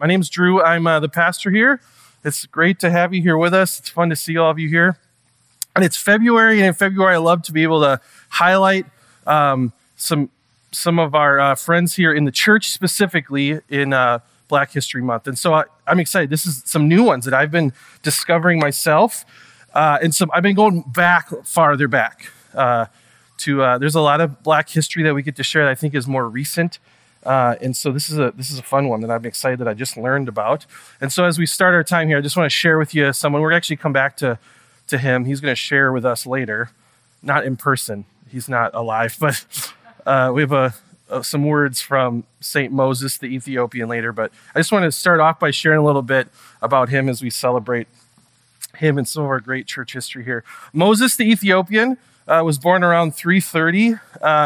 My name's Drew. I'm the pastor here. It's great to have you here with us. It's fun to see all of you here. And it's February, and in February, I love to be able to highlight some of our friends here in the church, specifically in Black History Month. And so I'm excited. This is some new ones that I've been discovering myself. And I've been going farther back. There's a lot of Black history that we get to share that I think is more recent. And so this is a fun one that I'm excited that I just learned about. And so as we start our time here, I just want to share with you someone. We're actually come back to him. He's going to share with us later, not in person. He's not alive, but we have some words from St. Moses, the Ethiopian, later. But I just want to start off by sharing a little bit about him as we celebrate him and some of our great church history here. Moses, the Ethiopian, was born around 330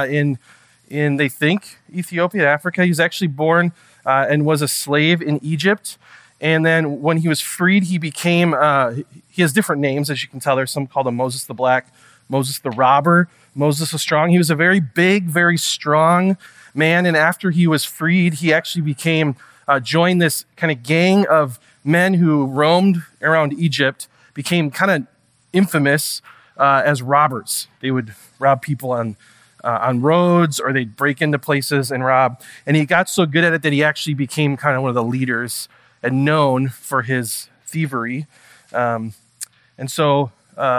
in they think Ethiopia, Africa. He was actually born and was a slave in Egypt. And then when he was freed, he became, he has different names, as you can tell. There's some called him Moses the Black, Moses the Robber, Moses the Strong. He was a very big, very strong man. And after he was freed, he actually joined this kind of gang of men who roamed around Egypt, became kind of infamous as robbers. They would rob people on roads, or they'd break into places and rob. And he got so good at it that he actually became kind of one of the leaders and known for his thievery. And so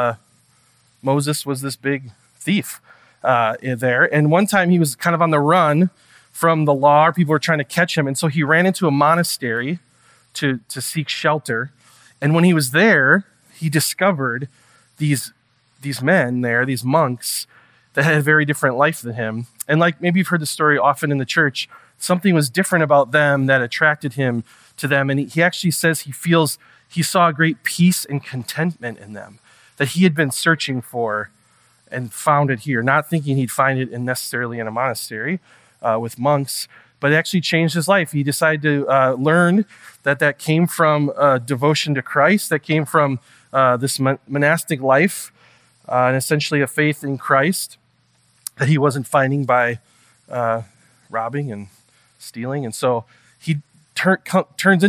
Moses was this big thief there. And one time he was kind of on the run from the law. People were trying to catch him. And so he ran into a monastery to seek shelter. And when he was there, he discovered these men there, these monks, that had a very different life than him. And like maybe you've heard the story often in the church, something was different about them that attracted him to them. And he actually says he saw a great peace and contentment in them that he had been searching for and found it here, not thinking he'd find it necessarily in a monastery with monks, but it actually changed his life. He decided to learn that came from devotion to Christ, that came from this monastic life, and essentially a faith in Christ that he wasn't finding by robbing and stealing. And so he becomes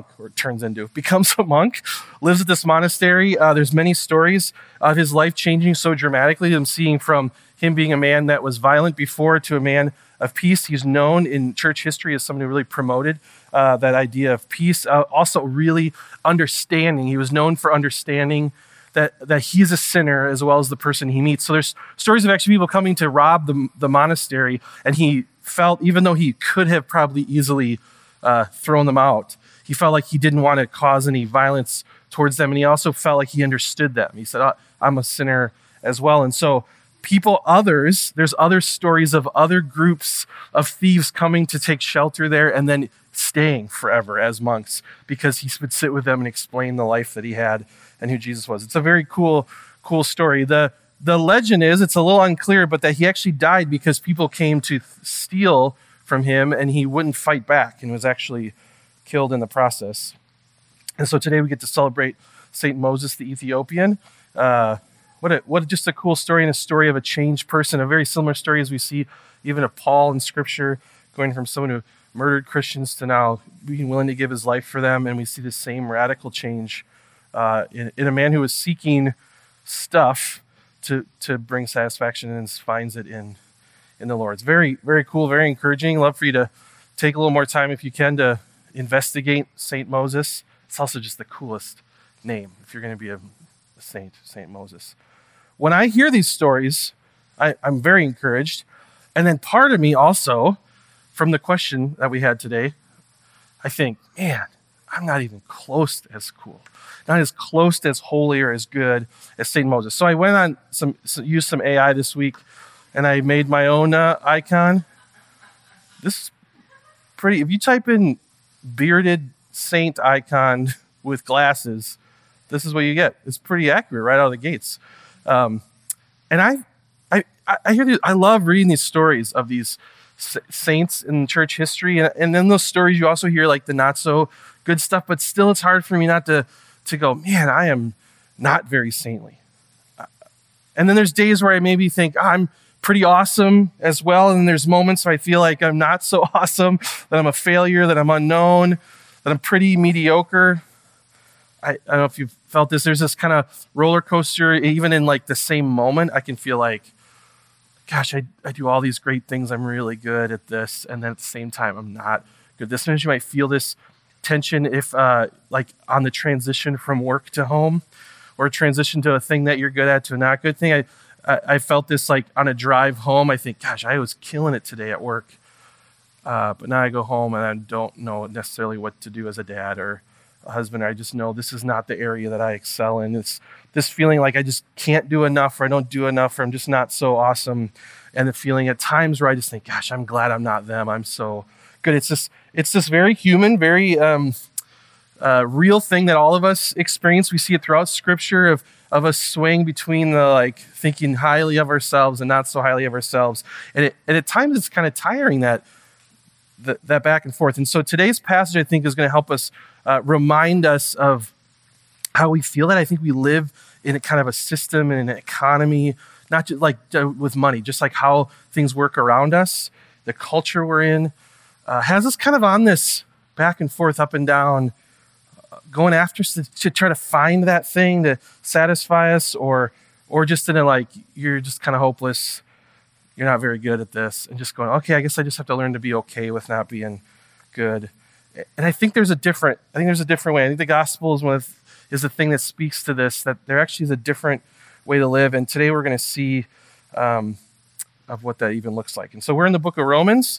a monk, lives at this monastery. There's many stories of his life changing so dramatically. I'm seeing from him being a man that was violent before to a man of peace. He's known in church history as someone who really promoted that idea of peace. Also really understanding. He was known for understanding that he's a sinner as well as the person he meets. So there's stories of actually people coming to rob the monastery, and he felt, even though he could have probably easily thrown them out, he felt like he didn't want to cause any violence towards them, and he also felt like he understood them. He said, I'm a sinner as well. And so there's other stories of other groups of thieves coming to take shelter there and then staying forever as monks because he would sit with them and explain the life that he had and who Jesus was. It's a very cool story. The legend is, it's a little unclear, but that he actually died because people came to steal from him and he wouldn't fight back and was actually killed in the process. And so today we get to celebrate St. Moses the Ethiopian. What just a cool story, and a story of a changed person, a very similar story as we see even of Paul in Scripture, going from someone who murdered Christians to now being willing to give his life for them. And we see the same radical change in a man who was seeking stuff to bring satisfaction and finds it in the Lord. It's very, very cool, very encouraging. Love for you to take a little more time if you can to investigate St. Moses. It's also just the coolest name if you're going to be a saint, St. Moses. When I hear these stories, I'm very encouraged. And then part of me also, from the question that we had today, I think, man, I'm not even close to as cool, not as close to as holy or as good as St. Moses. So I went on used some AI this week, and I made my own icon. This is pretty. If you type in bearded saint icon with glasses, this is what you get. It's pretty accurate right out of the gates. And I hear these, I love reading these stories of these saints in church history, and then those stories you also hear like the not so good stuff, but still it's hard for me not to go, man, I am not very saintly. And then there's days where I maybe think, I'm pretty awesome as well, and there's moments where I feel like I'm not so awesome, that I'm a failure, that I'm unknown, that I'm pretty mediocre. I don't know if you've felt this. There's this kind of roller coaster, even in like the same moment. I can feel like, gosh, I do all these great things. I'm really good at this. And then at the same time, I'm not good. This means you might feel this tension if like on the transition from work to home, or transition to a thing that you're good at to a not good thing. I felt this like on a drive home. I think, gosh, I was killing it today at work. But now I go home and I don't know necessarily what to do as a dad or a husband. I just know this is not the area that I excel in. It's this feeling like I just can't do enough, or I don't do enough, or I'm just not so awesome. And the feeling at times where I just think, gosh, I'm glad I'm not them. I'm so good. It's this very human, very real thing that all of us experience. We see it throughout Scripture of us swaying between the like thinking highly of ourselves and not so highly of ourselves. And at times it's kind of tiring that back and forth. And so today's passage, I think, is going to help us remind us of how we feel that. I think we live in a kind of a system and an economy, not just like with money, just like how things work around us. The culture we're in has us kind of on this back and forth, up and down, going after to try to find that thing to satisfy us, or just in a like, you're just kind of hopeless. You're not very good at this, and just going, okay, I guess I just have to learn to be okay with not being good. And I think there's a different way. I think the gospel is the thing that speaks to this, that there actually is a different way to live. And today we're going to see of what that even looks like. And so we're in the book of Romans,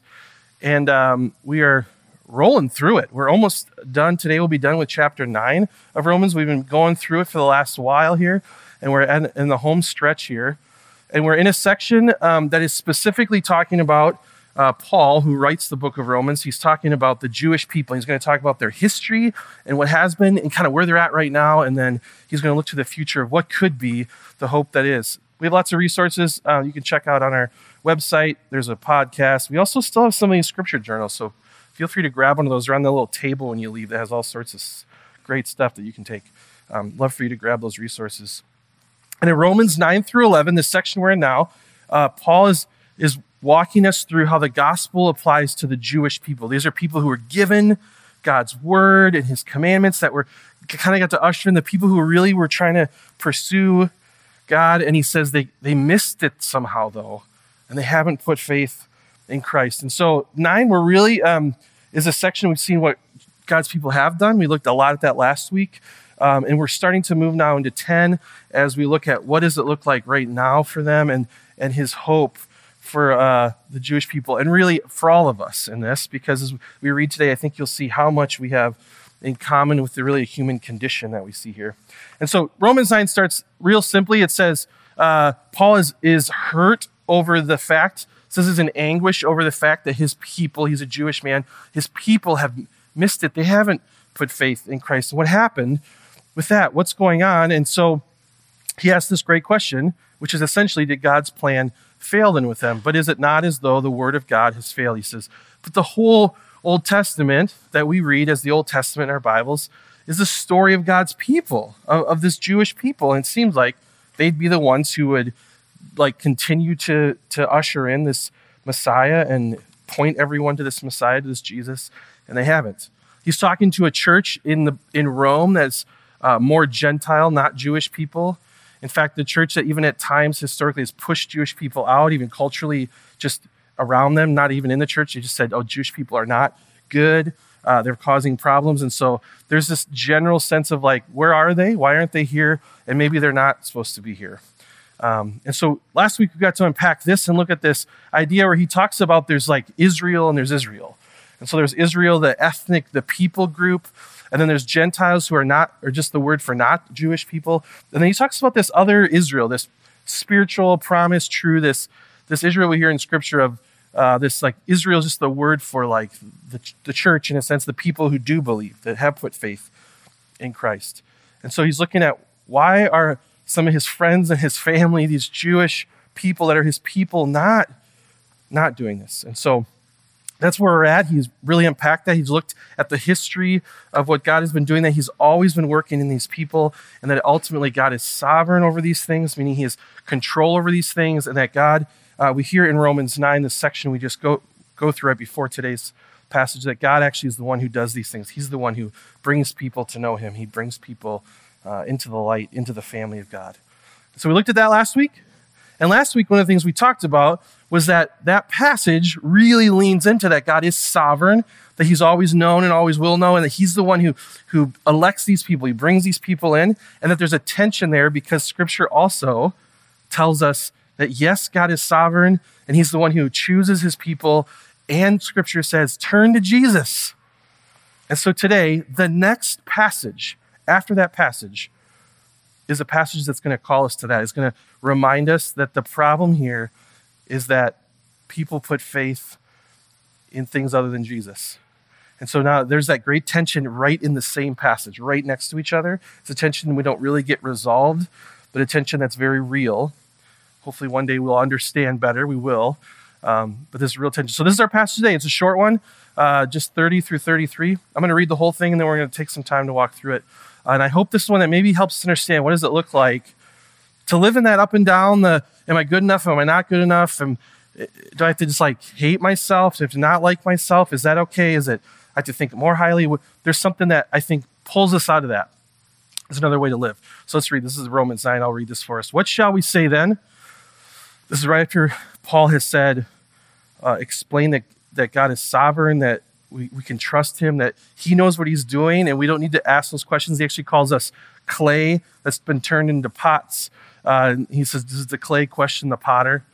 and we are rolling through it. We're almost done. Today we'll be done with chapter 9 of Romans. We've been going through it for the last while here, and we're in the home stretch here. And we're in a section that is specifically talking about Paul, who writes the book of Romans. He's talking about the Jewish people. He's going to talk about their history and what has been and kind of where they're at right now. And then he's going to look to the future of what could be the hope that is. We have lots of resources you can check out on our website. There's a podcast. We also still have some of these scripture journals. So feel free to grab one of those. They're on the little table when you leave that has all sorts of great stuff that you can take. Love for you to grab those resources. And in Romans 9 through 11, this section we're in now, Paul is walking us through how the gospel applies to the Jewish people. These are people who were given God's word and his commandments that were kind of got to usher in the people who really were trying to pursue God. And he says they missed it somehow, though, and they haven't put faith in Christ. And so 9, we're really is a section we've seen what God's people have done. We looked a lot at that last week. And we're starting to move now into 10 as we look at what does it look like right now for them and his hope for the Jewish people, and really for all of us in this, because as we read today, I think you'll see how much we have in common with the really human condition that we see here. And so Romans 9 starts real simply. It says Paul is hurt over the fact, says he's in anguish over the fact that his people, he's a Jewish man, his people have missed it. They haven't put faith in Christ. And what happened with that? What's going on? And so he asks this great question, which is essentially, did God's plan fail then with them? But is it not as though the word of God has failed? He says, but the whole Old Testament that we read as the Old Testament in our Bibles is the story of God's people, of this Jewish people. And it seems like they'd be the ones who would like continue to usher in this Messiah and point everyone to this Messiah, to this Jesus, and they haven't. He's talking to a church in Rome that's more Gentile, not Jewish people. In fact, the church that even at times historically has pushed Jewish people out, even culturally just around them, not even in the church. They just said, oh, Jewish people are not good. They're causing problems. And so there's this general sense of like, where are they? Why aren't they here? And maybe they're not supposed to be here. And so last week we got to unpack this and look at this idea where he talks about there's like Israel and there's Israel. And so there's Israel, the ethnic, the people group, and then there's Gentiles who are not, or just the word for not Jewish people. And then he talks about this other Israel, this spiritual, promise, true, this Israel we hear in Scripture of this like Israel is just the word for like the church, in a sense, the people who do believe, that have put faith in Christ. And so he's looking at why are some of his friends and his family, these Jewish people that are his people, not doing this. And so that's where we're at. He's really unpacked that. He's looked at the history of what God has been doing, that he's always been working in these people, and that ultimately God is sovereign over these things, meaning he has control over these things, and that God, we hear in Romans 9, the section we just go through right before today's passage that God actually is the one who does these things. He's the one who brings people to know him. He brings people into the light, into the family of God. So we looked at that last week. And last week, one of the things we talked about was that passage really leans into that God is sovereign, that he's always known and always will know, and that he's the one who elects these people. He brings these people in, and that there's a tension there because Scripture also tells us that, yes, God is sovereign, and he's the one who chooses his people, and Scripture says, turn to Jesus. And so today, the next passage, after that passage, is a passage that's going to call us to that. It's going to remind us that the problem here is that people put faith in things other than Jesus. And so now there's that great tension right in the same passage, right next to each other. It's a tension we don't really get resolved, but a tension that's very real. Hopefully one day we'll understand better. We will. But this is real tension. So this is our passage today. It's a short one, just 30 through 33. I'm going to read the whole thing, and then we're going to take some time to walk through it. And I hope this is one that maybe helps us understand what does it look like to live in that up and down, am I good enough? Am I not good enough? Do I have to just hate myself? Do I have to not like myself? Is that okay? Is it I have to think more highly? There's something that I think pulls us out of that. It's another way to live. So let's read. This is Romans 9. I'll read this for us. What shall we say then? This is right after Paul has said, explain that God is sovereign, that we can trust him, that he knows what he's doing, and we don't need to ask those questions. He actually calls us clay that's been turned into pots. He says, does the clay question the potter?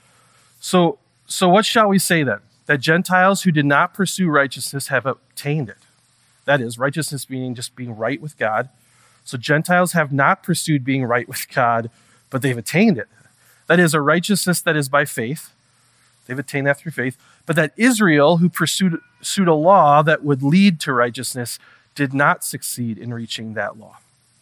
So what shall we say then? That Gentiles who did not pursue righteousness have obtained it. That is, righteousness meaning just being right with God. So Gentiles have not pursued being right with God, but they've attained it. That is, a righteousness that is by faith. They've attained that through faith. But that Israel, who pursued a law that would lead to righteousness, did not succeed in reaching that law.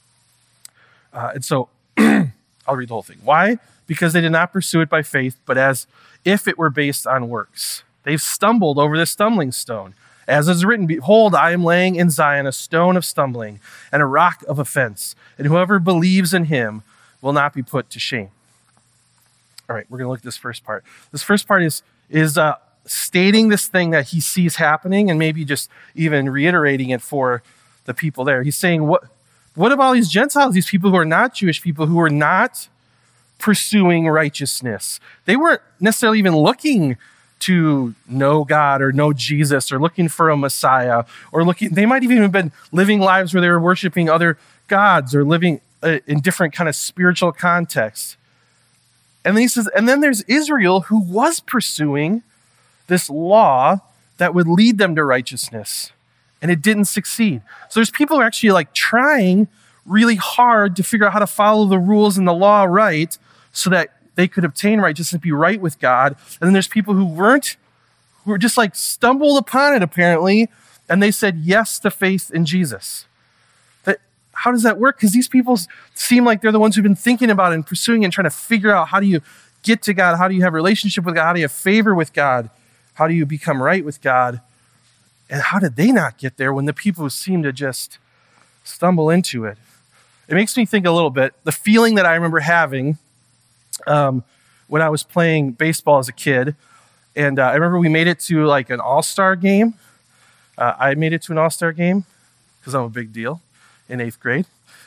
And so I'll read the whole thing. Why? Because they did not pursue it by faith, but as if it were based on works. They've stumbled over this stumbling stone. As is written, behold, I am laying in Zion a stone of stumbling and a rock of offense, and whoever believes in him will not be put to shame. All right, we're going to look at this first part. This first part is stating this thing that he sees happening and maybe just even reiterating it for the people there. He's saying, what about these Gentiles, these people who are not Jewish people, who are not pursuing righteousness? They weren't necessarily even looking to know God or know Jesus or looking for a Messiah they might even have been living lives where they were worshiping other gods or living in different kind of spiritual contexts. And then he says, and then there's Israel who was pursuing this law that would lead them to righteousness, and it didn't succeed. So there's people who are actually trying really hard to figure out how to follow the rules and the law right so that they could obtain righteousness, be right with God. And then there's people who were just stumbled upon it apparently, and they said yes to faith in Jesus. How does that work? Because these people seem like they're the ones who've been thinking about it and pursuing it and trying to figure out, how do you get to God? How do you have a relationship with God? How do you have favor with God? How do you become right with God? And how did they not get there when the people who seem to just stumble into it? It makes me think a little bit, the feeling that I remember having when I was playing baseball as a kid. And I remember we made it to an all-star game. I made it to an all-star game because I'm a big deal in 8th grade.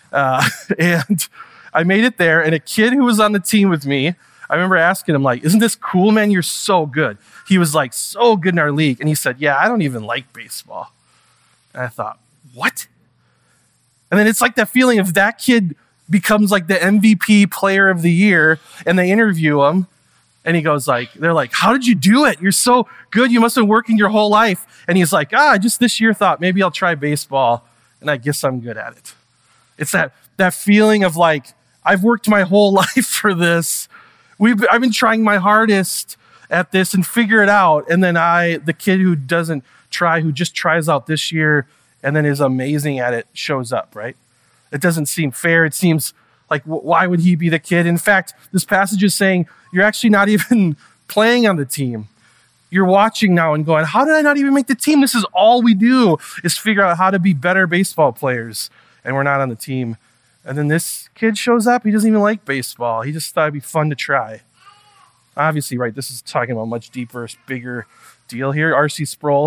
And I made it there, and a kid who was on the team with me, I remember asking him, isn't this cool, man? You're so good. He was so good in our league. And he said, yeah, I don't even like baseball. And I thought, what? And then it's that feeling of that kid becomes the MVP player of the year, and they interview him, and he goes they're how did you do it? You're so good. You must have been working your whole life. And he's just this year thought maybe I'll try baseball, and I guess I'm good at it. It's that feeling of I've worked my whole life for this. I've been trying my hardest at this and figure it out. And then the kid who doesn't try, who just tries out this year and then is amazing at it, shows up, right? It doesn't seem fair. It seems why would he be the kid? In fact, this passage is saying you're actually not even playing on the team. You're watching now and going, how did I not even make the team? This is all we do is figure out how to be better baseball players, and we're not on the team. And then this kid shows up. He doesn't even like baseball. He just thought it'd be fun to try. Obviously, right, this is talking about a much deeper, bigger deal here. R.C. Sproul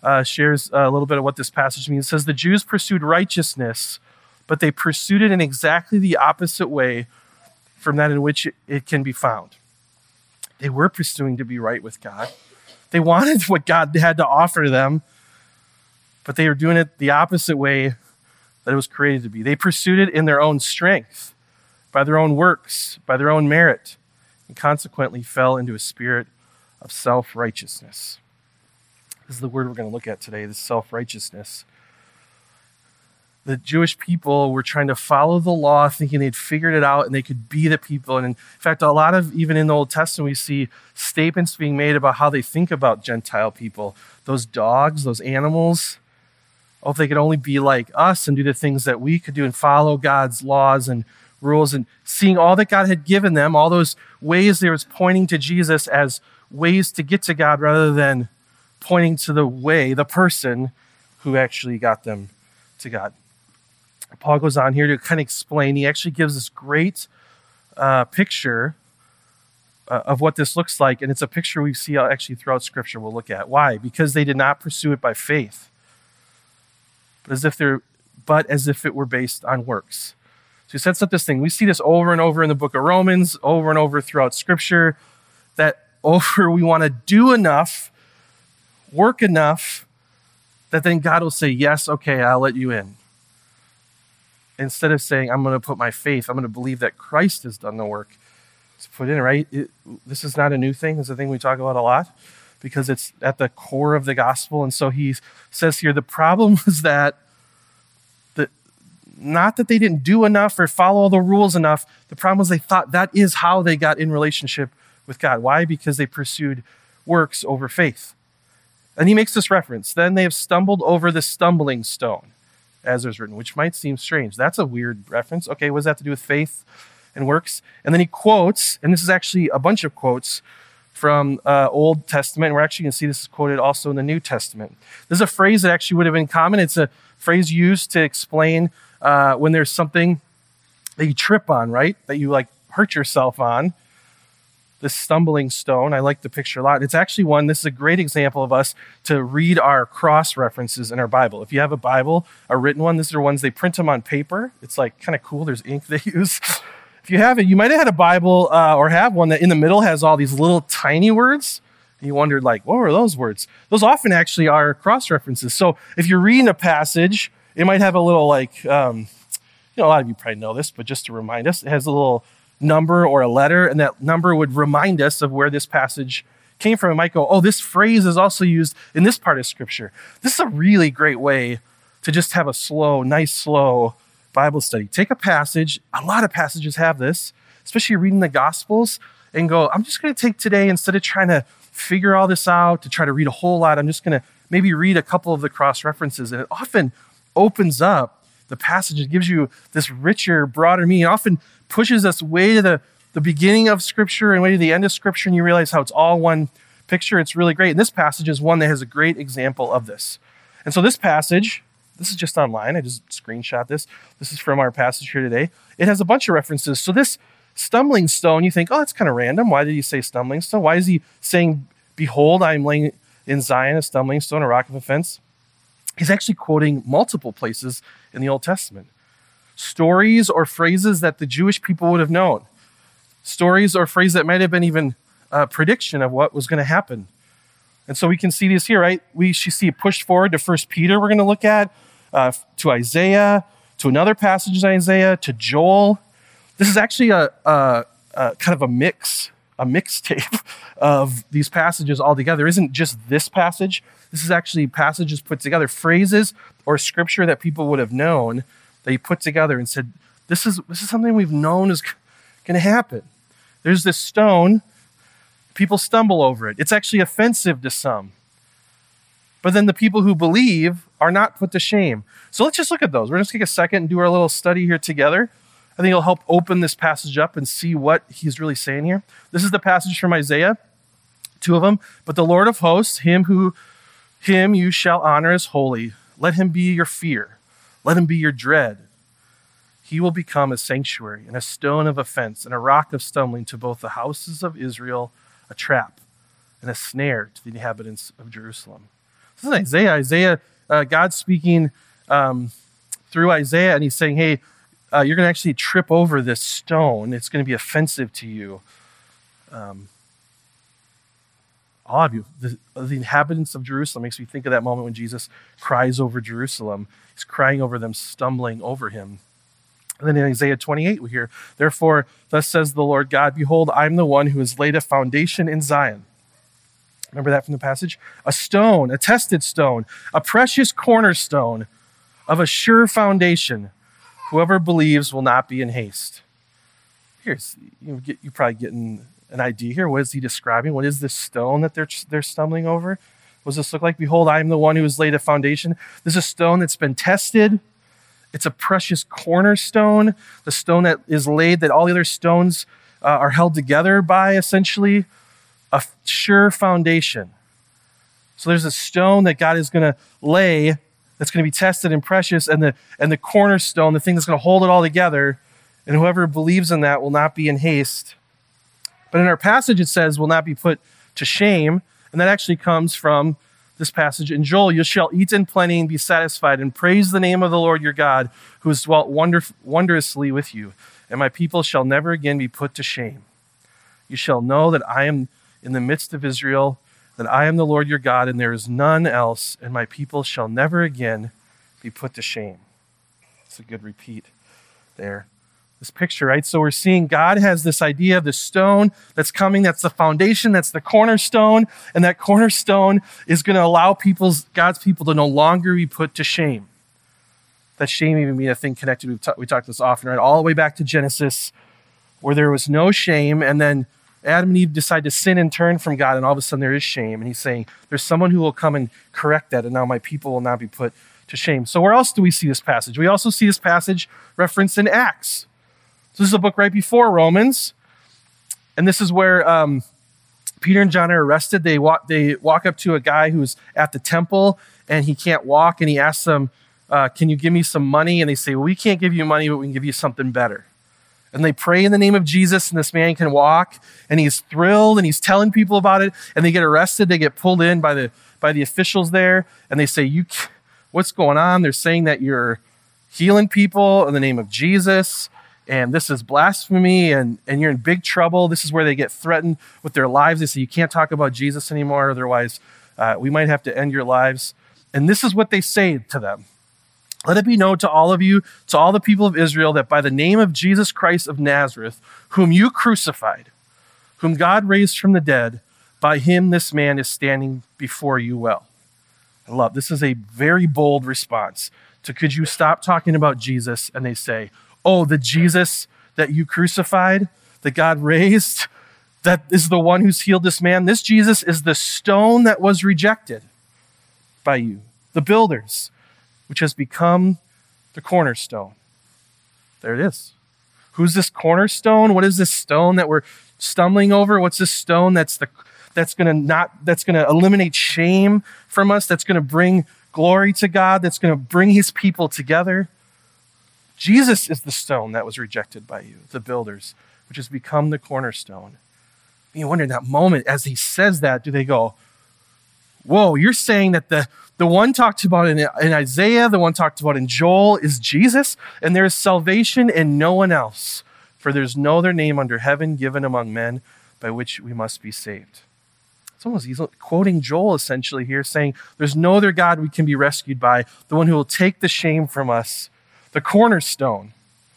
shares a little bit of what this passage means. It says, the Jews pursued righteousness, but they pursued it in exactly the opposite way from that in which it can be found. They were pursuing to be right with God. They wanted what God had to offer them, but they were doing it the opposite way that it was created to be. They pursued it in their own strength, by their own works, by their own merit, and consequently fell into a spirit of self-righteousness. This is the word we're going to look at today, this self-righteousness. The Jewish people were trying to follow the law, thinking they'd figured it out and they could be the people. And in fact, a lot of, even in the Old Testament, we see statements being made about how they think about Gentile people. Those dogs, those animals, if they could only be like us and do the things that we could do and follow God's laws and rules, and seeing all that God had given them, all those ways they was pointing to Jesus as ways to get to God rather than pointing to the way, the person who actually got them to God. Paul goes on here to kind of explain. He actually gives this great picture of what this looks like, and it's a picture we see actually throughout Scripture we'll look at. Why? Because they did not pursue it by faith, but as if it were based on works. So he sets up this thing. We see this over and over in the book of Romans, over and over throughout Scripture, that we want to do enough, work enough, that then God will say, yes, okay, I'll let you in. Instead of saying, I'm going to put my faith, I'm going to believe that Christ has done the work. It's put in, right? This is not a new thing. It's a thing we talk about a lot because it's at the core of the gospel. And so he says here, the problem was that not that they didn't do enough or follow all the rules enough. The problem was they thought that is how they got in relationship with God. Why? Because they pursued works over faith. And he makes this reference. Then they have stumbled over the stumbling stone, as there's written, which might seem strange. That's a weird reference. Okay, what does that have to do with faith and works? And then he quotes, and this is actually a bunch of quotes from Old Testament. We're actually going to see this is quoted also in the New Testament. This is a phrase that actually would have been common. It's a phrase used to explain when there's something that you trip on, right? That you like hurt yourself on. This stumbling stone. I like the picture a lot. It's actually one, this is a great example of us to read our cross references in our Bible. If you have a Bible, a written one, these are ones, they print them on paper. It's like kind of cool. There's ink they use. If you have it, you might have had a Bible or have one that in the middle has all these little tiny words. And you wondered like, what were those words? Those often actually are cross references. So if you're reading a passage, it might have a little like, a lot of you probably know this, but just to remind us, it has a little number or a letter, and that number would remind us of where this passage came from. It might go, oh, this phrase is also used in this part of Scripture. This is a really great way to just have a nice, slow Bible study. Take a passage, a lot of passages have this, especially reading the Gospels, and go, I'm just going to take today, instead of trying to figure all this out, to try to read a whole lot, I'm just going to maybe read a couple of the cross references, and it often opens up the passage. It gives you this richer, broader meaning. It often pushes us way to the beginning of Scripture and way to the end of Scripture, and you realize how it's all one picture. It's really great. And this passage is one that has a great example of this. And so this passage, this is just online. I just screenshot this. This is from our passage here today. It has a bunch of references. So this stumbling stone, you think, oh, that's kind of random. Why did he say stumbling stone? Why is he saying, behold, I am laying in Zion a stumbling stone, a rock of offense? He's actually quoting multiple places in the Old Testament. Stories or phrases that the Jewish people would have known. Stories or phrases that might have been even a prediction of what was going to happen. And so we can see this here, right? We should see it pushed forward to 1 Peter we're going to look at, to Isaiah, to another passage in Isaiah, to Joel. This is actually a kind of a mixtape of these passages all together. It isn't just this passage. This is actually passages put together, phrases or Scripture that people would have known that he put together and said, this is something we've known is going to happen. There's this stone, people stumble over it. It's actually offensive to some. But then the people who believe are not put to shame. So let's just look at those. We're going to take a second and do our little study here together. I think it'll help open this passage up and see what he's really saying here. This is the passage from Isaiah, 2 of them. But the Lord of hosts, him you shall honor as holy. Let him be your fear. Let him be your dread. He will become a sanctuary and a stone of offense and a rock of stumbling to both the houses of Israel, a trap and a snare to the inhabitants of Jerusalem. This is Isaiah. God's speaking through Isaiah, and he's saying, hey, you're going to actually trip over this stone. It's going to be offensive to you. All of you, the inhabitants of Jerusalem, makes me think of that moment when Jesus cries over Jerusalem. He's crying over them, stumbling over him. And then in Isaiah 28, we hear, therefore, thus says the Lord God, behold, I'm the one who has laid a foundation in Zion. Remember that from the passage? A stone, a tested stone, a precious cornerstone of a sure foundation. Whoever believes will not be in haste. Here's, you're probably getting an idea here. What is he describing? What is this stone that they're stumbling over? What does this look like? Behold, I am the one who has laid a foundation. This is a stone that's been tested. It's a precious cornerstone, the stone that is laid, that all the other stones are held together by, essentially, a sure foundation. So there's a stone that God is going to lay that's going to be tested and precious, and the cornerstone, the thing that's going to hold it all together, and whoever believes in that will not be in haste. But in our passage, it says, will not be put to shame, and that actually comes from this passage in Joel. You shall eat in plenty and be satisfied, and praise the name of the Lord your God, who has dwelt wondrously with you, and my people shall never again be put to shame. You shall know that I am in the midst of Israel, that I am the Lord your God, and there is none else, and my people shall never again be put to shame. It's a good repeat there. This picture, right? So we're seeing God has this idea of the stone that's coming, that's the foundation, that's the cornerstone, and that cornerstone is going to allow God's people to no longer be put to shame. That shame even being a thing connected, we talked this often, right? All the way back to Genesis, where there was no shame, and then Adam and Eve decide to sin and turn from God, and all of a sudden there is shame. And he's saying, there's someone who will come and correct that, and now my people will not be put to shame. So where else do we see this passage? We also see this passage referenced in Acts. So this is a book right before Romans, and this is where Peter and John are arrested. They walk up to a guy who's at the temple, and he can't walk, and he asks them, can you give me some money? And they say, well, we can't give you money, but we can give you something better. And they pray in the name of Jesus, and this man can walk, and he's thrilled, and he's telling people about it, and they get arrested. They get pulled in by the officials there, and they say, what's going on? They're saying that you're healing people in the name of Jesus, and this is blasphemy, and you're in big trouble. This is where they get threatened with their lives. They say, you can't talk about Jesus anymore, otherwise we might have to end your lives. And this is what they say to them. Let it be known to all of you, to all the people of Israel, that by the name of Jesus Christ of Nazareth, whom you crucified, whom God raised from the dead, by him this man is standing before you well. I love, this is a very bold response to, could you stop talking about Jesus? And they say, oh, the Jesus that you crucified, that God raised, that is the one who's healed this man. This Jesus is the stone that was rejected by you, the builders, which has become the cornerstone. There it is. Who's this cornerstone? What is this stone that we're stumbling over? What's this stone that's going to eliminate shame from us, that's going to bring glory to God, that's going to bring his people together? Jesus is the stone that was rejected by you, the builders, which has become the cornerstone. You wonder in that moment, as he says that, do they go, whoa, you're saying that the one talked about in Isaiah, the one talked about in Joel is Jesus, and there is salvation in no one else, for there's no other name under heaven given among men by which we must be saved. He's quoting Joel essentially here, saying there's no other God we can be rescued by, the one who will take the shame from us, the cornerstone,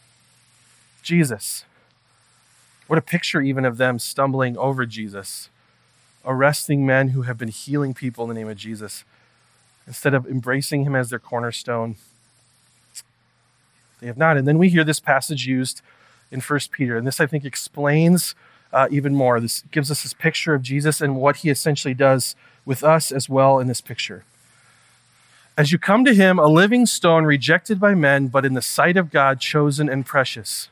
Jesus. What a picture even of them stumbling over Jesus, arresting men who have been healing people in the name of Jesus. Instead of embracing him as their cornerstone, they have not. And then we hear this passage used in 1 Peter, and this, I think, explains even more. This gives us this picture of Jesus and what he essentially does with us as well in this picture. As you come to him, a living stone rejected by men, but in the sight of God, chosen and precious.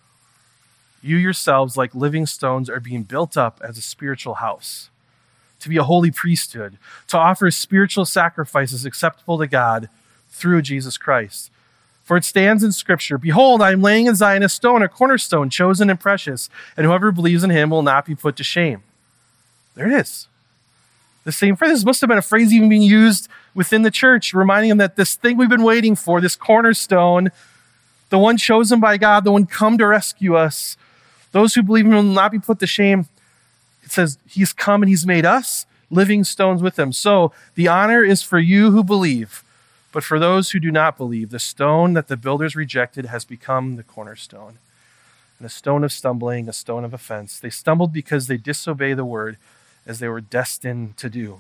You yourselves, like living stones, are being built up as a spiritual house, to be a holy priesthood, to offer spiritual sacrifices acceptable to God through Jesus Christ. For it stands in Scripture, behold, I am laying in Zion a stone, a cornerstone, chosen and precious, and whoever believes in him will not be put to shame. There it is. The same phrase. This must have been a phrase even being used within the church, reminding them that this thing we've been waiting for, this cornerstone, the one chosen by God, the one come to rescue us, those who believe in him will not be put to shame. It says he's come and he's made us living stones with him. So the honor is for you who believe, but for those who do not believe, the stone that the builders rejected has become the cornerstone, and a stone of stumbling, a stone of offense. They stumbled because they disobey the word as they were destined to do.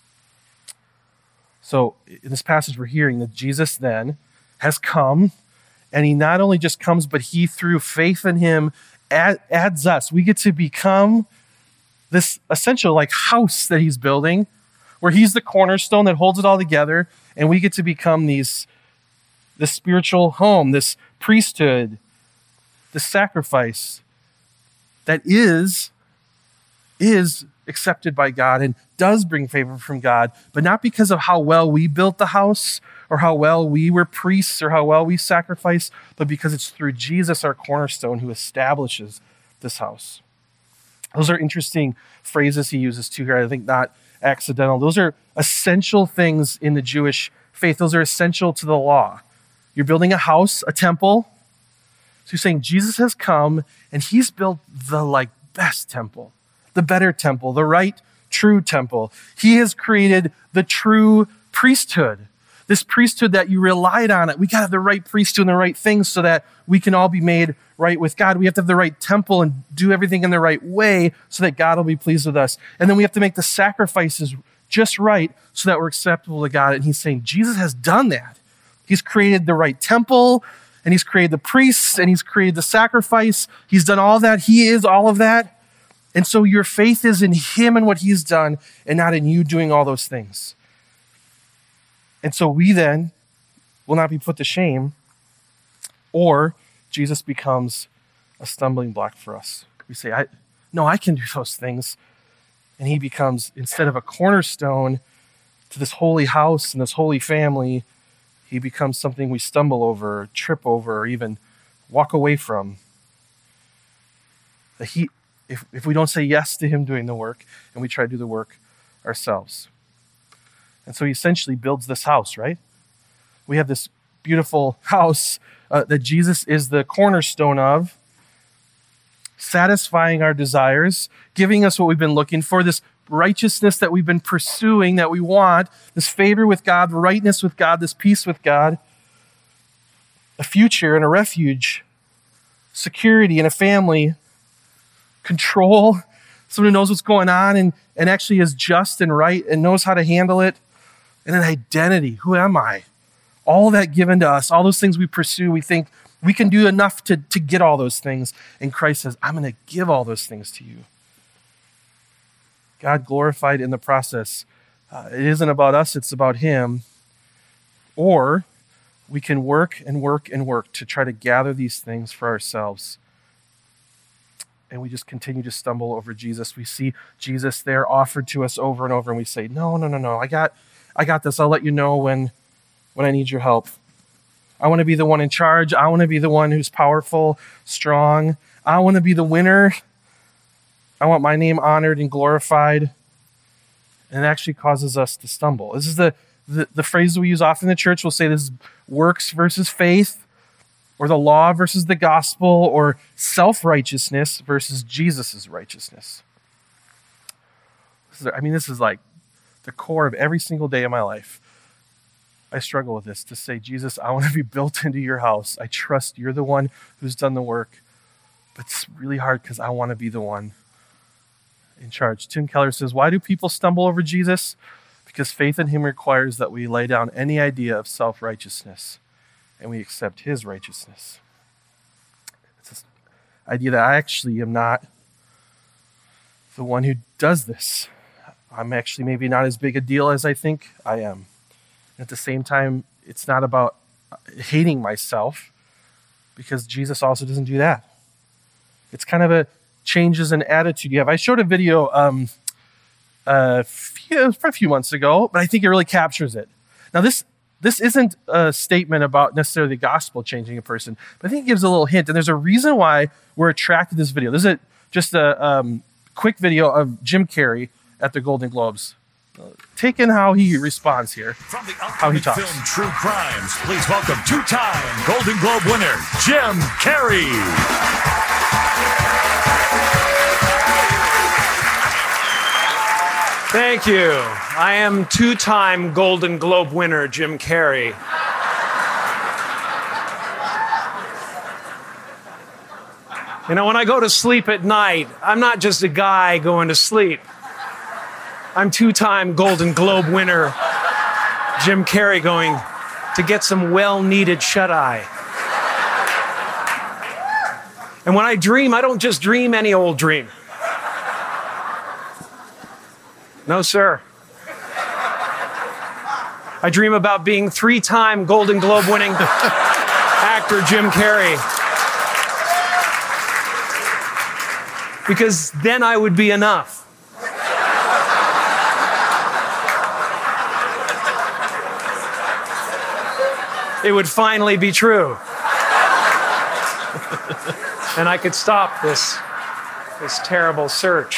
So in this passage, we're hearing that Jesus then has come, and he not only just comes, but he, through faith in him, adds us. We get to become this essential like house that he's building, where he's the cornerstone that holds it all together, and we get to become this spiritual home, this priesthood, this sacrifice that is accepted by God and does bring favor from God, but not because of how well we built the house or how well we were priests or how well we sacrificed, but because it's through Jesus, our cornerstone, who establishes this house. Those are interesting phrases he uses too here. I think not accidental. Those are essential things in the Jewish faith. Those are essential to the law. You're building a house, a temple. So you're saying Jesus has come and he's built the best temple, the better temple, the right, true temple. He has created the true priesthood, this priesthood that you relied on. We got to have the right priest doing the right things so that we can all be made right with God. We have to have the right temple and do everything in the right way so that God will be pleased with us. And then we have to make the sacrifices just right so that we're acceptable to God. And he's saying Jesus has done that. He's created the right temple, and he's created the priests, and he's created the sacrifice. He's done all that. He is all of that. And so your faith is in him and what he's done, and not in you doing all those things. And so we then will not be put to shame, or Jesus becomes a stumbling block for us. We say, I can do those things. And he becomes, instead of a cornerstone to this holy house and this holy family, he becomes something we stumble over, or trip over, or even walk away from. If we don't say yes to him doing the work, and we try to do the work ourselves. And so he essentially builds this house, right? We have this beautiful house that Jesus is the cornerstone of, satisfying our desires, giving us what we've been looking for, this righteousness that we've been pursuing, that we want, this favor with God, rightness with God, this peace with God, a future and a refuge, security and a family, control, someone who knows what's going on and actually is just and right and knows how to handle it, and an identity. Who am I? All that given to us, all those things we pursue, we think we can do enough to get all those things. And Christ says, I'm going to give all those things to you. God glorified in the process. It isn't about us, it's about him. Or we can work and work and work to try to gather these things for ourselves. And we just continue to stumble over Jesus. We see Jesus there offered to us over and over, and we say, no, I got this. I'll let you know when I need your help. I want to be the one in charge. I want to be the one who's powerful, strong. I want to be the winner. I want my name honored and glorified. And it actually causes us to stumble. This is the phrase that we use often in the church. We'll say this is works versus faith, or the law versus the gospel, or self-righteousness versus Jesus' righteousness. This is like the core of every single day of my life. I struggle with this, to say, Jesus, I want to be built into your house. I trust you're the one who's done the work. But it's really hard because I want to be the one in charge. Tim Keller says, why do people stumble over Jesus? Because faith in him requires that we lay down any idea of self-righteousness and we accept his righteousness. It's this idea that I actually am not the one who does this. I'm actually maybe not as big a deal as I think I am. At the same time, it's not about hating myself, because Jesus also doesn't do that. It's kind of a changes in attitude you have. I showed a video a few months ago, but I think it really captures it. Now, this isn't a statement about necessarily the gospel changing a person, but I think it gives a little hint. And there's a reason why we're attracted to this video. This is just a quick video of Jim Carrey at the Golden Globes. take in how he responds here, From the how he upcoming talks. film True Crimes, please welcome two-time Golden Globe winner, Jim Carrey. Thank you. I am two-time Golden Globe winner, Jim Carrey. You know, when I go to sleep at night, I'm not just a guy going to sleep. I'm two-time Golden Globe winner, Jim Carrey, going to get some well-needed shut-eye. And when I dream, I don't just dream any old dream. No, sir. I dream about being three-time Golden Globe winning actor Jim Carrey. Because then I would be enough. It would finally be true. And I could stop this terrible search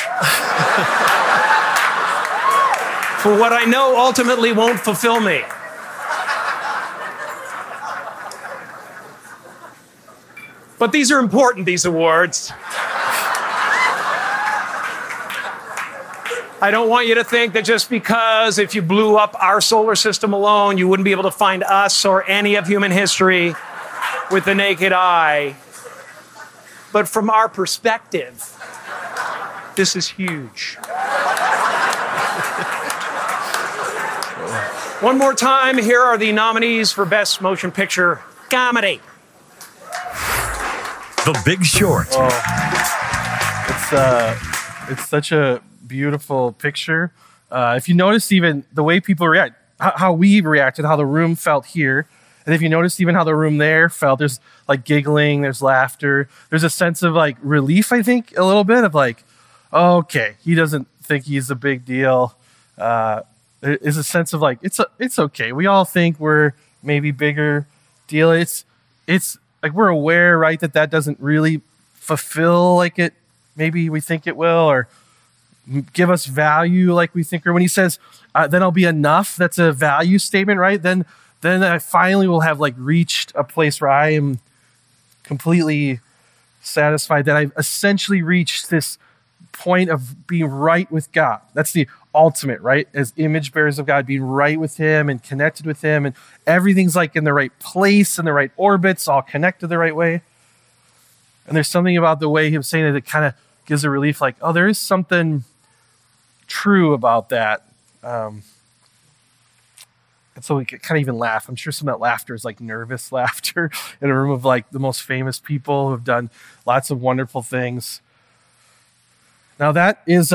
for what I know ultimately won't fulfill me. But these are important, these awards. I don't want you to think that just because if you blew up our solar system alone, you wouldn't be able to find us or any of human history with the naked eye. But from our perspective, this is huge. One more time, here are the nominees for Best Motion Picture Comedy. The Big Short. It's such a beautiful picture. If you notice even the way people react, how we reacted, how the room felt here, and if you notice even how the room there felt, there's like giggling, there's laughter, there's a sense of like relief, I think, a little bit of like, okay, he doesn't think he's a big deal. There is a sense of like, it's okay. We all think we're maybe bigger deal. It's like we're aware, right, that doesn't really fulfill like it maybe we think it will, or give us value like we think. Or when he says, then I'll be enough, that's a value statement, right? Then I finally will have like reached a place where I am completely satisfied, that I've essentially reached this point of being right with God. That's the ultimate, right? As image bearers of God, being right with him and connected with him, and everything's like in the right place, in the right orbits, all connected the right way. And there's something about the way he was saying it that kind of gives a relief, like, oh, there is something true about that. And so we could kind of even laugh. I'm sure some of that laughter is like nervous laughter in a room of like the most famous people who have done lots of wonderful things. Now that is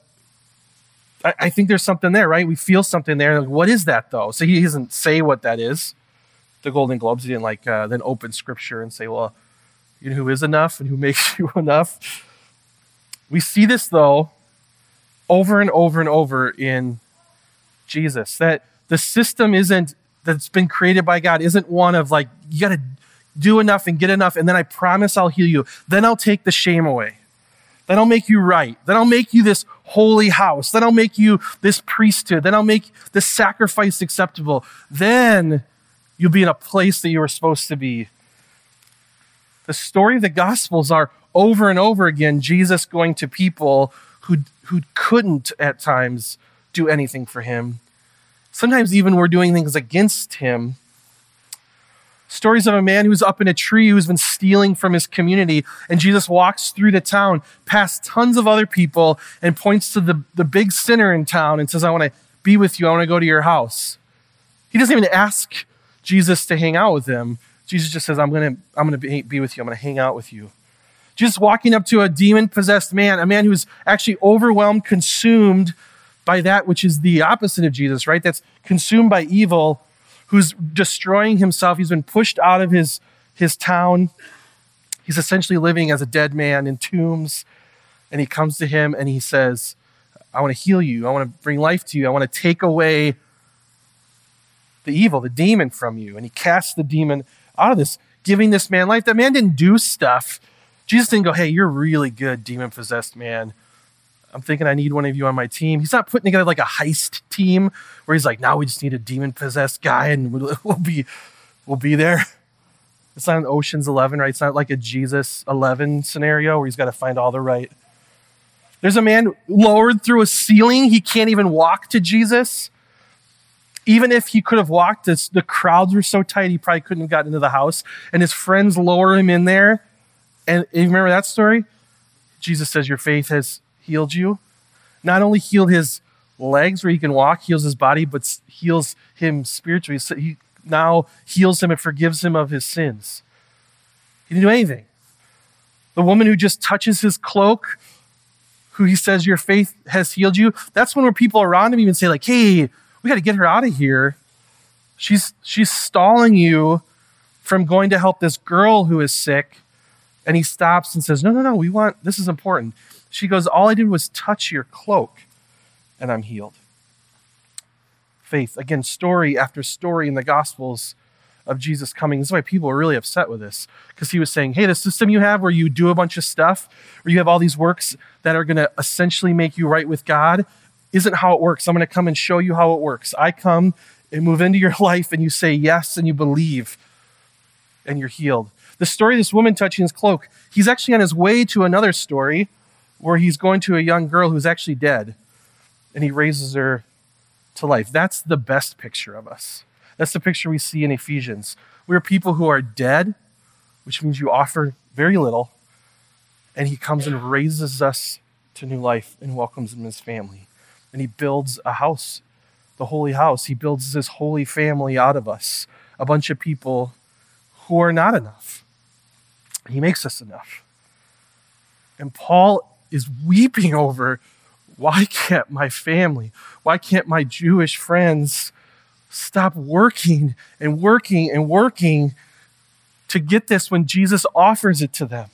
I think there's something there, right? We feel something there. Like, what is that though? So he doesn't say what that is. The Golden Globes, he didn't like then open scripture and say, well, you know who is enough and who makes you enough? We see this though over and over and over in Jesus, that the system that's been created by God isn't one of like, you got to do enough and get enough, and then I promise I'll heal you. Then I'll take the shame away. Then I'll make you right. Then I'll make you this holy house. Then I'll make you this priesthood. Then I'll make this sacrifice acceptable. Then you'll be in a place that you were supposed to be. The story of the Gospels are over and over again, Jesus going to people who couldn't at times do anything for him. Sometimes even were doing things against him. Stories of a man who's up in a tree who's been stealing from his community, and Jesus walks through the town past tons of other people and points to the big sinner in town and says, I want to be with you. I want to go to your house. He doesn't even ask Jesus to hang out with him. Jesus just says, I'm going to be with you. I'm going to hang out with you. Jesus walking up to a demon-possessed man, a man who's actually overwhelmed, consumed by that which is the opposite of Jesus, right? That's consumed by evil, who's destroying himself. He's been pushed out of his town. He's essentially living as a dead man in tombs. And he comes to him and he says, I want to heal you. I want to bring life to you. I want to take away the evil, the demon from you. And he casts the demon out of this, giving this man life. That man didn't do stuff. Jesus didn't go, hey, you're really good, demon-possessed man. I'm thinking I need one of you on my team. He's not putting together like a heist team where he's like, now we just need a demon-possessed guy and we'll be there. It's not an Ocean's 11, right? It's not like a Jesus 11 scenario where he's got to find all the right. There's a man lowered through a ceiling. He can't even walk to Jesus. Even if he could have walked, the crowds were so tight, he probably couldn't have gotten into the house. And his friends lower him in there. And you remember that story? Jesus says, your faith has healed you. Not only healed his legs where he can walk, heals his body, but heals him spiritually. So he now heals him and forgives him of his sins. He didn't do anything. The woman who just touches his cloak, who he says, your faith has healed you, that's when people around him even say like, hey, we got to get her out of here. She's stalling you from going to help this girl who is sick. And he stops and says, no, this is important. She goes, all I did was touch your cloak and I'm healed. Faith, again, story after story in the Gospels of Jesus coming. This is why people are really upset with this, because he was saying, hey, the system you have where you do a bunch of stuff, where you have all these works that are going to essentially make you right with God, isn't how it works. I'm going to come and show you how it works. I come and move into your life and you say yes and you believe and you're healed. The story of this woman touching his cloak, he's actually on his way to another story where he's going to a young girl who's actually dead and he raises her to life. That's the best picture of us. That's the picture we see in Ephesians. We're people who are dead, which means you offer very little, and he comes and raises us to new life and welcomes him in his family. And he builds a house, the holy house. He builds this holy family out of us, a bunch of people who are not enough. He makes us enough. And Paul is weeping over, why can't my family, why can't my Jewish friends stop working and working and working to get this when Jesus offers it to them?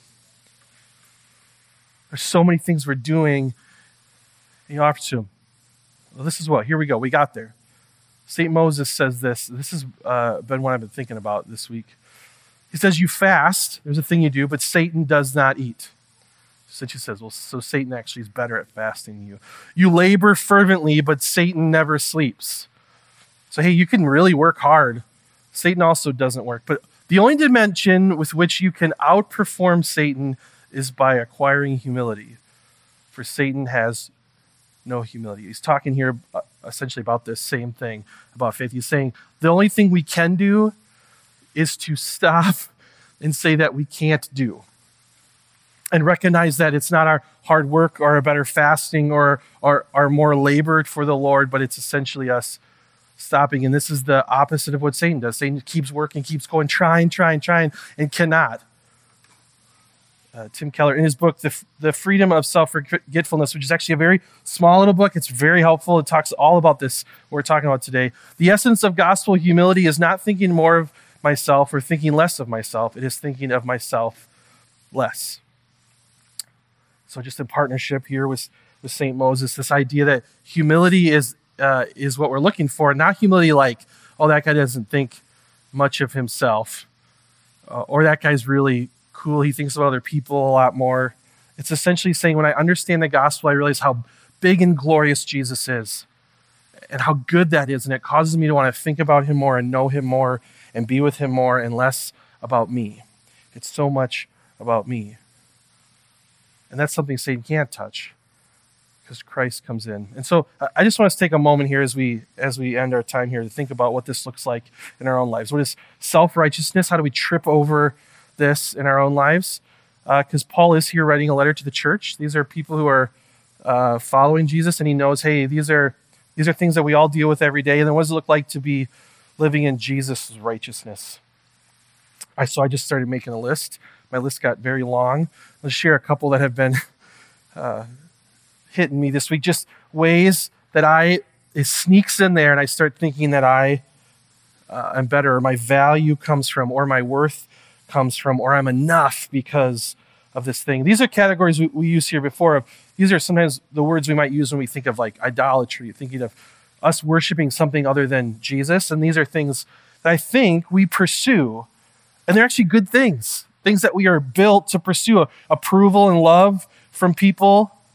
There's so many things we're doing, and he offers to them. Well, this is what, here we go, we got there. St. Moses says this. This has been what I've been thinking about this week. He says, you fast, there's a thing you do, but Satan does not eat. So she says, well, so Satan actually is better at fasting than you. You labor fervently, but Satan never sleeps. So, hey, you can really work hard. Satan also doesn't work. But the only dimension with which you can outperform Satan is by acquiring humility. For Satan has no humility. He's talking here essentially about this same thing, about faith. He's saying the only thing we can do is to stop and say that we can't do. And recognize that it's not our hard work or a better fasting or our more labor for the Lord, but it's essentially us stopping. And this is the opposite of what Satan does. Satan keeps working, keeps going, trying, and cannot. Tim Keller, in his book, The Freedom of Self-Forgetfulness, which is actually a very small little book. It's very helpful. It talks all about this, what we're talking about today. The essence of gospel humility is not thinking more of myself or thinking less of myself. It is thinking of myself less. So just in partnership here with St. Moses, this idea that humility is what we're looking for, not humility like, oh, that guy doesn't think much of himself, or that guy's really cool, he thinks about other people a lot more. It's essentially saying, when I understand the gospel, I realize how big and glorious Jesus is and how good that is, and it causes me to want to think about him more and know him more and be with him more and less about me. It's so much about me. And that's something Satan can't touch because Christ comes in. And so I just want us to take a moment here as we end our time here to think about what this looks like in our own lives. What is self-righteousness? How do we trip over this in our own lives? Because Paul is here writing a letter to the church. These are people who are following Jesus, and he knows, hey, these are things that we all deal with every day. And then what does it look like to be living in Jesus' righteousness? So I just started making a list. My list got very long. Let's share a couple that have been hitting me this week. Just ways that it sneaks in there and I start thinking that I am better, or my value comes from, or my worth comes from, or I'm enough because of this thing. These are categories we used here before. These are sometimes the words we might use when we think of like idolatry, thinking of us worshiping something other than Jesus. And these are things that I think we pursue. And they're actually good things that we are built to pursue, approval and love from people,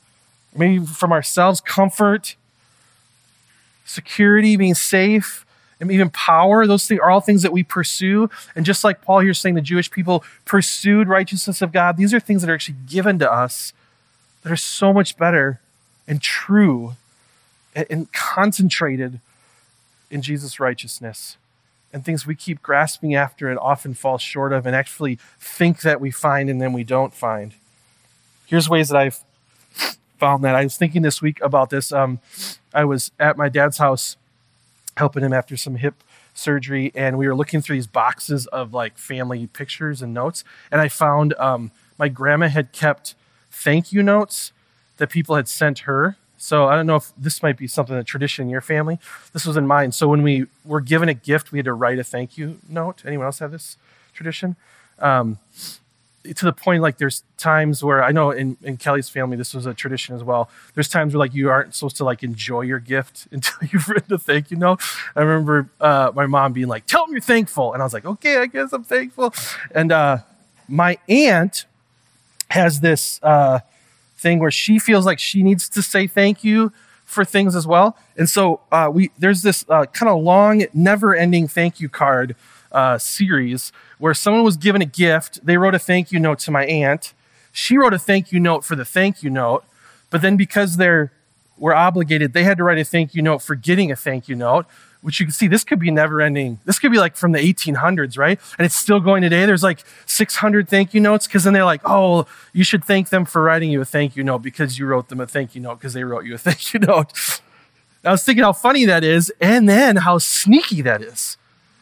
maybe from ourselves, comfort, security, being safe, and even power. Those things are all things that we pursue. And just like Paul here is saying the Jewish people pursued righteousness of God, these are things that are actually given to us that are so much better and true and concentrated in Jesus' righteousness, and things we keep grasping after and often fall short of and actually think that we find and then we don't find. Here's ways that I've found that. I was thinking this week about this. I was at my dad's house helping him after some hip surgery, and we were looking through these boxes of like family pictures and notes, and I found my grandma had kept thank you notes that people had sent her. So I don't know if this might be something, a tradition in your family. This was in mine. So when we were given a gift, we had to write a thank you note. Anyone else have this tradition? To the point, like there's times where, I know in Kelly's family, this was a tradition as well. There's times where like you aren't supposed to like enjoy your gift until you've written a thank you note. I remember my mom being like, tell them you're thankful. And I was like, okay, I guess I'm thankful. And my aunt has this thing where she feels like she needs to say thank you for things as well. And so there's this kind of long, never-ending thank you card series where someone was given a gift. They wrote a thank you note to my aunt. She wrote a thank you note for the thank you note. But then because they were obligated, they had to write a thank you note for getting a thank you note, which you can see, this could be never-ending. This could be like from the 1800s, right? And it's still going today. There's like 600 thank you notes because then they're like, oh, you should thank them for writing you a thank you note because you wrote them a thank you note because they wrote you a thank you note. I was thinking how funny that is, and then how sneaky that is.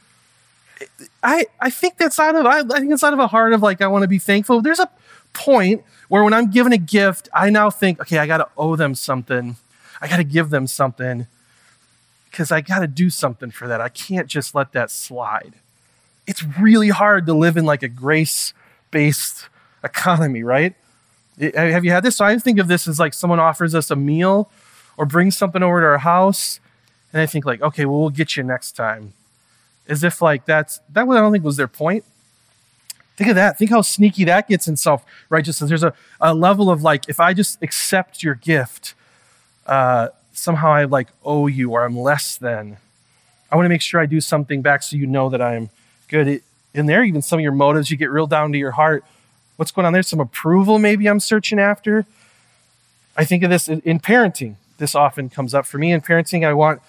I think that's I think it's out of a heart of like, I want to be thankful. There's a point where when I'm given a gift, I now think, okay, I got to owe them something. I got to give them something, because I got to do something for that. I can't just let that slide. It's really hard to live in like a grace-based economy, right? Have you had this? So I think of this as like someone offers us a meal or brings something over to our house, and I think like, okay, well, we'll get you next time. As if like that I don't think was their point. Think of that. Think how sneaky that gets in self-righteousness. There's a level of like, if I just accept your gift, somehow I like owe you, or I'm less than. I want to make sure I do something back so you know that I'm good. In there, even some of your motives, you get real down to your heart. What's going on there? Some approval maybe I'm searching after. I think of this in parenting. This often comes up for me in parenting. I want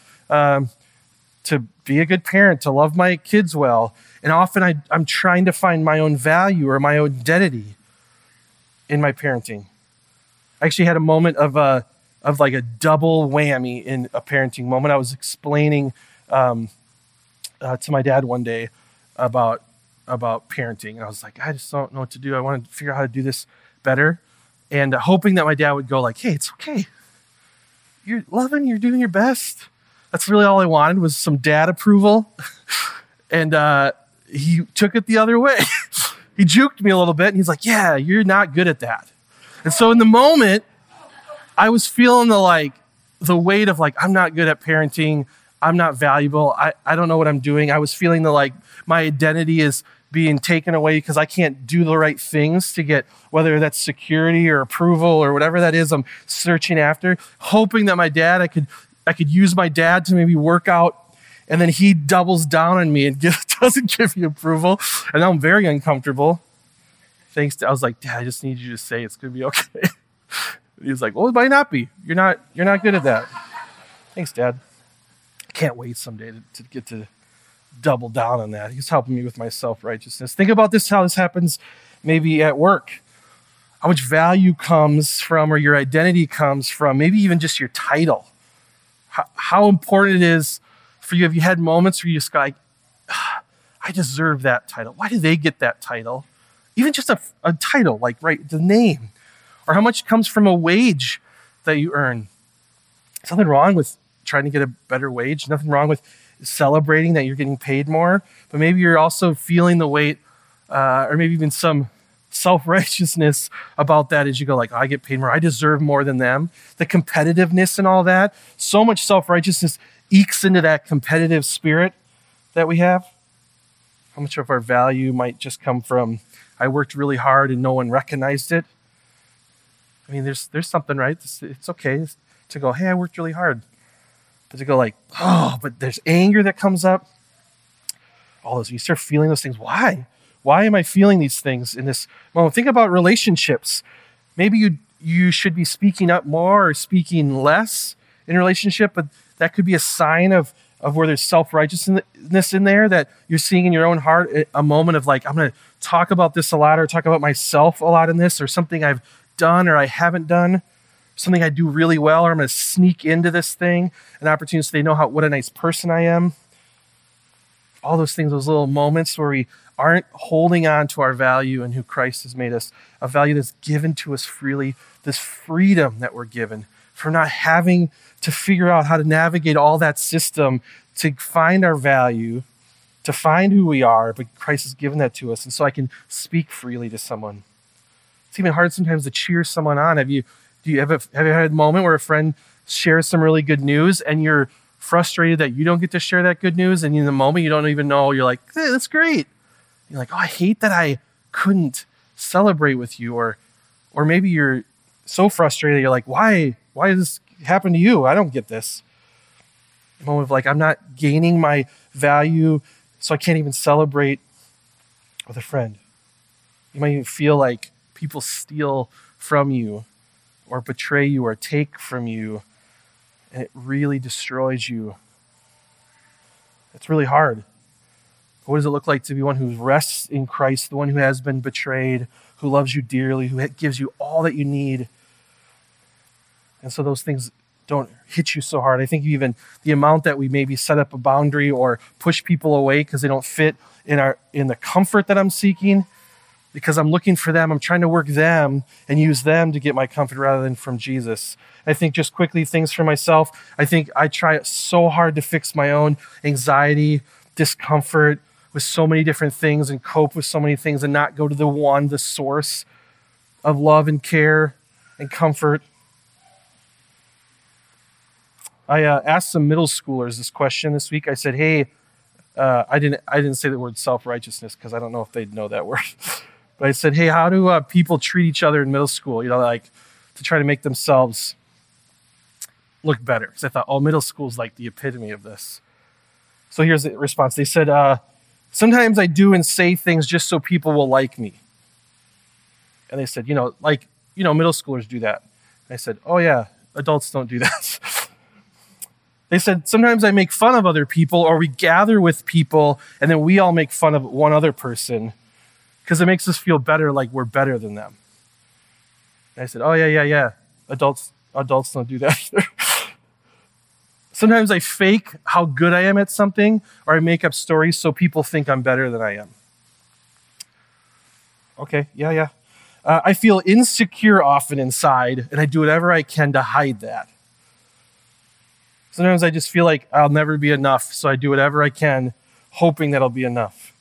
to be a good parent, to love my kids well. And often I'm trying to find my own value or my own identity in my parenting. I actually had a moment of like a double whammy in a parenting moment. I was explaining to my dad one day about parenting. And I was like, I just don't know what to do. I want to figure out how to do this better. And hoping that my dad would go like, hey, it's okay. You're loving, you're doing your best. That's really all I wanted, was some dad approval. And he took it the other way. He juked me a little bit, and he's like, yeah, you're not good at that. And so in the moment, I was feeling the weight of like, I'm not good at parenting. I'm not valuable. I don't know what I'm doing. I was feeling my identity is being taken away because I can't do the right things to get, whether that's security or approval or whatever that is I'm searching after, hoping that my dad, I could use my dad to maybe work out, and then he doubles down on me and doesn't give me approval. And now I'm very uncomfortable. I was like, Dad, I just need you to say it's going to be okay. He was like, well, it might not be. You're not good at that. Thanks, Dad. I can't wait someday to get to double down on that. He's helping me with my self-righteousness. Think about this, how this happens maybe at work. How much value comes from, or your identity comes from, maybe even just your title. How important it is for you. Have you had moments where you just go like, I deserve that title. Why do they get that title? Even just a title, like the name. Or how much comes from a wage that you earn. There's nothing wrong with trying to get a better wage. Nothing wrong with celebrating that you're getting paid more. But maybe you're also feeling the weight, or maybe even some self-righteousness about that as you go like, I get paid more. I deserve more than them. The competitiveness and all that. So much self-righteousness ekes into that competitive spirit that we have. How much of our value might just come from, I worked really hard and no one recognized it. I mean, there's something, right? It's okay to go, hey, I worked really hard. But to go like, oh, but there's anger that comes up. All those, you start feeling those things. Why? Why am I feeling these things in this moment? Think about relationships. Maybe you should be speaking up more or speaking less in a relationship, but that could be a sign of where there's self-righteousness in there that you're seeing in your own heart, a moment of like, I'm going to talk about this a lot or talk about myself a lot in this, or something I've done or I haven't done, something I do really well, or I'm going to sneak into this thing, an opportunity so they know what a nice person I am. All those things, those little moments where we aren't holding on to our value and who Christ has made us, a value that's given to us freely, this freedom that we're given for not having to figure out how to navigate all that system to find our value, to find who we are, but Christ has given that to us. And so I can speak freely to someone. It's even hard sometimes to cheer someone on. Have you had a moment where a friend shares some really good news and you're frustrated that you don't get to share that good news, and in the moment you don't even know, you're like, hey, that's great. You're like, oh, I hate that I couldn't celebrate with you, or maybe you're so frustrated you're like, why does this happen to you? I don't get this. A moment of like, I'm not gaining my value, so I can't even celebrate with a friend. You might even feel like people steal from you or betray you or take from you, and it really destroys you. It's really hard. What does it look like to be one who rests in Christ, the one who has been betrayed, who loves you dearly, who gives you all that you need? And so those things don't hit you so hard. I think even the amount that we maybe set up a boundary or push people away because they don't fit in the comfort that I'm seeking, because I'm looking for them, I'm trying to work them and use them to get my comfort rather than from Jesus. I think just quickly things for myself. I think I try so hard to fix my own anxiety, discomfort with so many different things and cope with so many things and not go to the source of love and care and comfort. I asked some middle schoolers this question this week. I said, hey, I didn't say the word self-righteousness because I don't know if they'd know that word. But I said, hey, how do people treat each other in middle school? Like to try to make themselves look better. Because I thought, middle school is like the epitome of this. So here's the response. They said, sometimes I do and say things just so people will like me. And they said, middle schoolers do that. And I said, oh yeah, adults don't do that. They said, sometimes I make fun of other people, or we gather with people and then we all make fun of one other person because it makes us feel better, like we're better than them. And I said, oh yeah. Adults don't do that either. Sometimes I fake how good I am at something, or I make up stories so people think I'm better than I am. Okay, yeah. I feel insecure often inside, and I do whatever I can to hide that. Sometimes I just feel like I'll never be enough, so I do whatever I can, hoping that I'll be enough.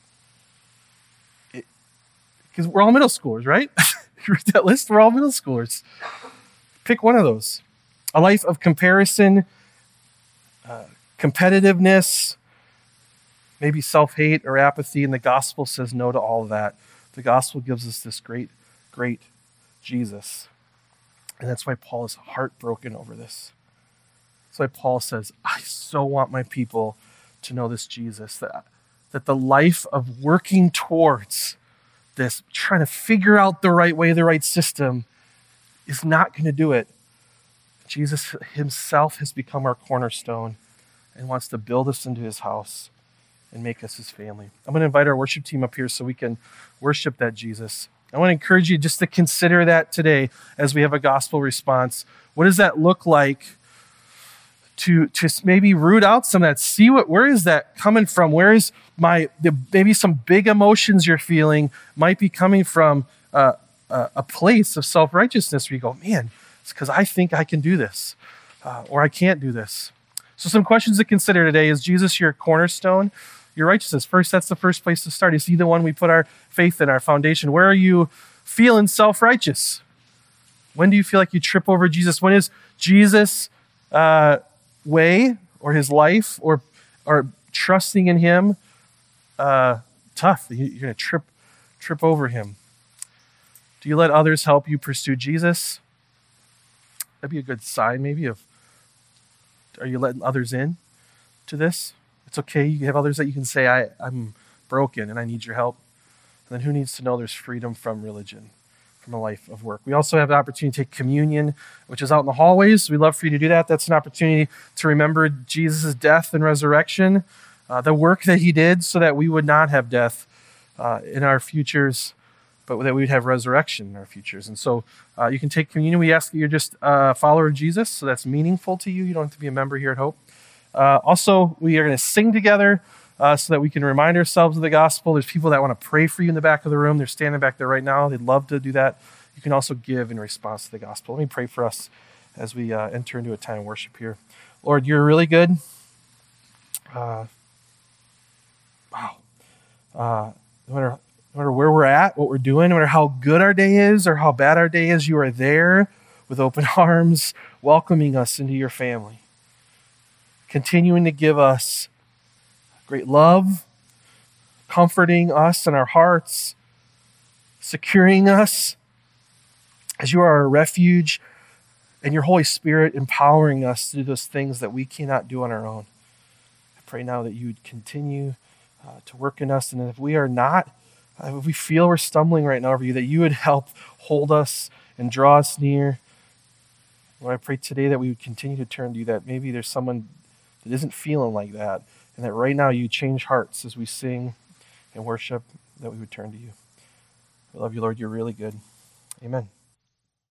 Because we're all middle schoolers, right? You read that list, we're all middle schoolers. Pick one of those. A life of comparison, competitiveness, maybe self-hate or apathy, and the gospel says no to all of that. The gospel gives us this great, great Jesus. And that's why Paul is heartbroken over this. That's why Paul says, I so want my people to know this Jesus, that the life of working towards this, trying to figure out the right way, the right system, is not going to do it. Jesus himself has become our cornerstone and wants to build us into his house and make us his family. I'm going to invite our worship team up here so we can worship that Jesus. I want to encourage you just to consider that today as we have a gospel response. What does that look like to maybe root out some of that? See where is that coming from? Where is maybe some big emotions you're feeling might be coming from a place of self-righteousness where you go, man, it's because I think I can do this or I can't do this. So some questions to consider today. Is Jesus your cornerstone, your righteousness? First, that's the first place to start. Is he the one we put our faith in, our foundation? Where are you feeling self-righteous? When do you feel like you trip over Jesus? When is Jesus' way or his life or trusting in him tough? You're going to trip over him. Do you let others help you pursue Jesus? That'd be a good sign maybe of, are you letting others in to this? It's okay. You have others that you can say, I'm broken and I need your help. And then who needs to know there's freedom from religion, from a life of work? We also have the opportunity to take communion, which is out in the hallways. We'd love for you to do that. That's an opportunity to remember Jesus' death and resurrection, the work that he did so that we would not have death in our futures, but that we would have resurrection in our futures. And so you can take communion. We ask that you're just a follower of Jesus, so that's meaningful to you. You don't have to be a member here at Hope. Also, we are going to sing together so that we can remind ourselves of the gospel. There's people that want to pray for you in the back of the room. They're standing back there right now. They'd love to do that. You can also give in response to the gospel. Let me pray for us as we enter into a time of worship here. Lord, you're really good. Wow. No matter where we're at, what we're doing, no matter how good our day is or how bad our day is, you are there with open arms, welcoming us into your family. Continuing to give us great love, comforting us in our hearts, securing us as you are our refuge, and your Holy Spirit empowering us to do those things that we cannot do on our own. I pray now that you would continue to work in us, and if we are not, if we feel we're stumbling right now over you, that you would help hold us and draw us near. Lord, I pray today that we would continue to turn to you, that maybe there's someone that isn't feeling like that, and that right now you change hearts as we sing and worship, that we would turn to you. I love you, Lord. You're really good. Amen.